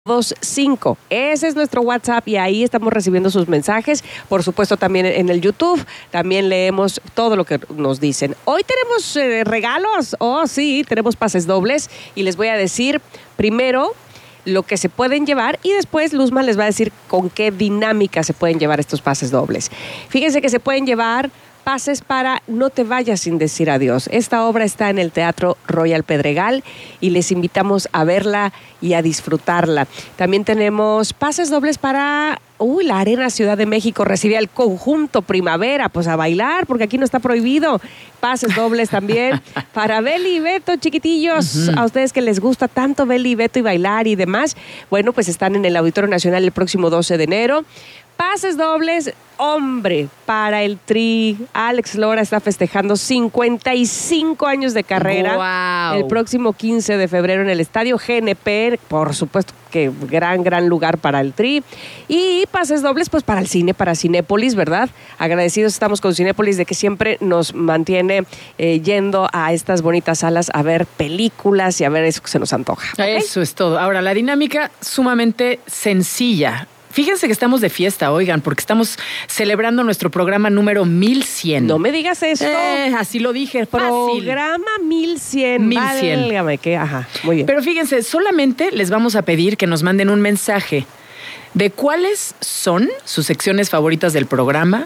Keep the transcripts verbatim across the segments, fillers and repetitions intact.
dos cinco. Ese es nuestro WhatsApp y ahí estamos recibiendo sus mensajes. Por supuesto, también en el YouTube. También leemos todo lo que nos dicen. Hoy tenemos eh, regalos. Oh, sí, tenemos pases dobles. Y les voy a decir primero lo que se pueden llevar y después Luzma les va a decir con qué dinámica se pueden llevar estos pases dobles. Fíjense que se pueden llevar pases para No te vayas sin decir adiós. Esta obra está en el Teatro Royal Pedregal y les invitamos a verla y a disfrutarla. También tenemos pases dobles para uy, la Arena Ciudad de México recibe al conjunto Primavera, pues a bailar, porque aquí no está prohibido. Pases dobles también para Beli y Beto, chiquitillos. Uh-huh. A ustedes que les gusta tanto Beli y Beto y bailar y demás, bueno, pues están en el Auditorio Nacional el próximo doce de enero. Pases dobles, hombre, para el Tri. Alex Lora está festejando cincuenta y cinco años de carrera. Wow. El próximo quince de febrero en el Estadio G N P. Por supuesto que gran, gran lugar para el Tri. Y pases dobles, pues para el cine, para Cinépolis, ¿verdad? Agradecidos estamos con Cinépolis de que siempre nos mantiene eh, yendo a estas bonitas salas a ver películas y a ver eso que se nos antoja. ¿Okay? Eso es todo. Ahora, la dinámica sumamente sencilla. Fíjense que estamos de fiesta, oigan, porque estamos celebrando nuestro programa número mil cien. No me digas esto. Eh, así lo dije, fácil. Programa mil cien. mil cien. Válgame, que, ajá, muy bien. Pero fíjense, solamente les vamos a pedir que nos manden un mensaje de cuáles son sus secciones favoritas del programa.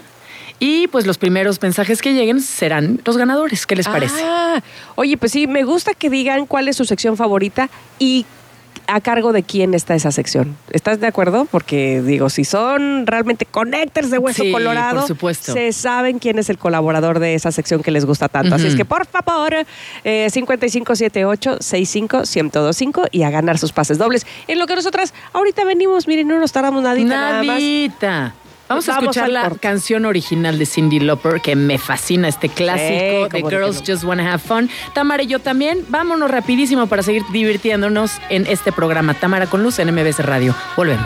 Y pues los primeros mensajes que lleguen serán los ganadores. ¿Qué les parece? Ah, oye, pues sí, me gusta que digan cuál es su sección favorita y a cargo de quién está esa sección. ¿Estás de acuerdo? Porque, digo, si son realmente connectors de Hueso sí, Colorado, por supuesto, se saben quién es el colaborador de esa sección que les gusta tanto. Uh-huh. Así es que, por favor, eh, cinco cinco siete ocho seis cinco uno cero dos cinco y a ganar sus pases dobles. En lo que nosotras ahorita venimos, miren, no nos tardamos nadita, nada más. Nadita. Vamos a Vamos escuchar la corte. canción original de Cyndi Lauper, que me fascina, este clásico sí, de Girls Just Wanna Have Fun. Tamara y yo también. Vámonos rapidísimo para seguir divirtiéndonos en este programa. Tamara con Luz en M B S Radio. Volvemos.